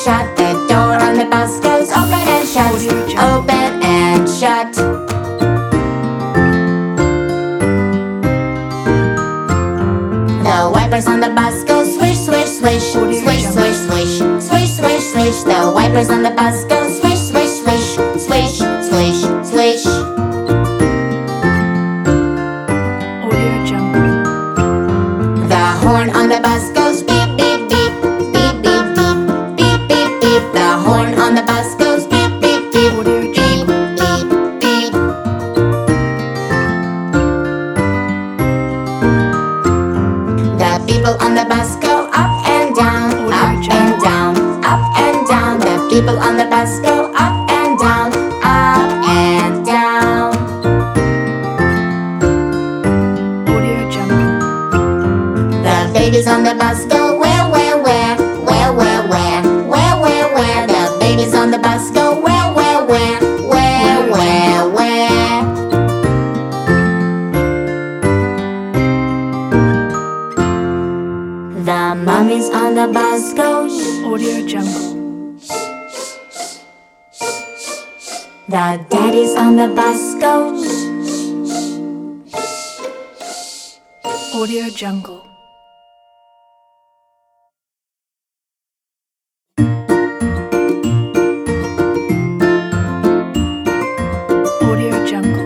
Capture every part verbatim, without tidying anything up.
shut. The door on the bus goes open and shut. Open and shut. The wipers on the bus go swish, swish, swish. Swish, swish, swish. Swish, swish, swish. The wipers on the bus go swish, swish, swish. Swish, swish, swish. Audio Jungle. The horn on the bus goes beep, beep, beep. Beep, beep, beep. Beep, beep, beep. The horn on the bus goes beep, beep, beep. Audio Beep, beep, beep. The people on the bus go up and down, up and down, up and down. The people on the bus go up and down, up and down. Audio Jungle. The babies on the bus go where, where, where, where, where, where, where, where, where. The babies on the bus go where, where, where, where, where, where. The mummies on the bus go shh. Audio Jungle. The daddies on the bus go shh. Audio Jungle. Audio Jungle.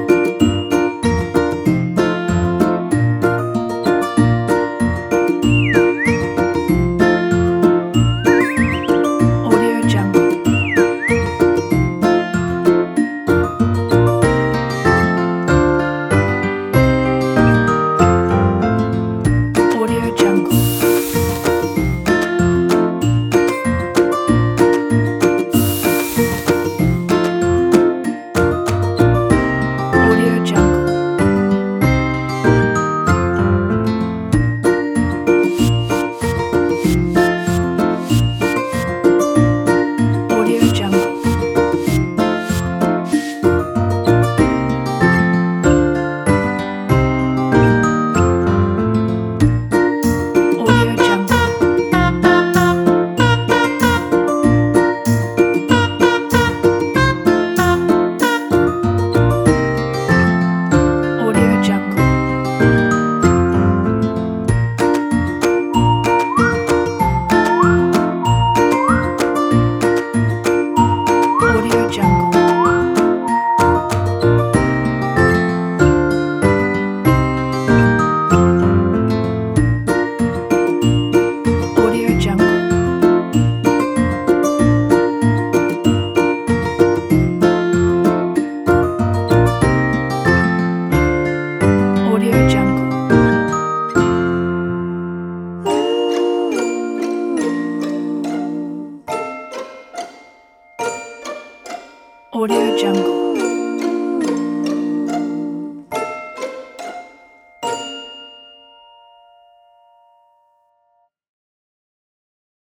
Audio Jungle. Audio Jungle. Audio Jungle. Audio Jungle. Audio Jungle. Audio Jungle. Audio Jungle. Audio Jungle. Audio Jungle. Audio Jungle.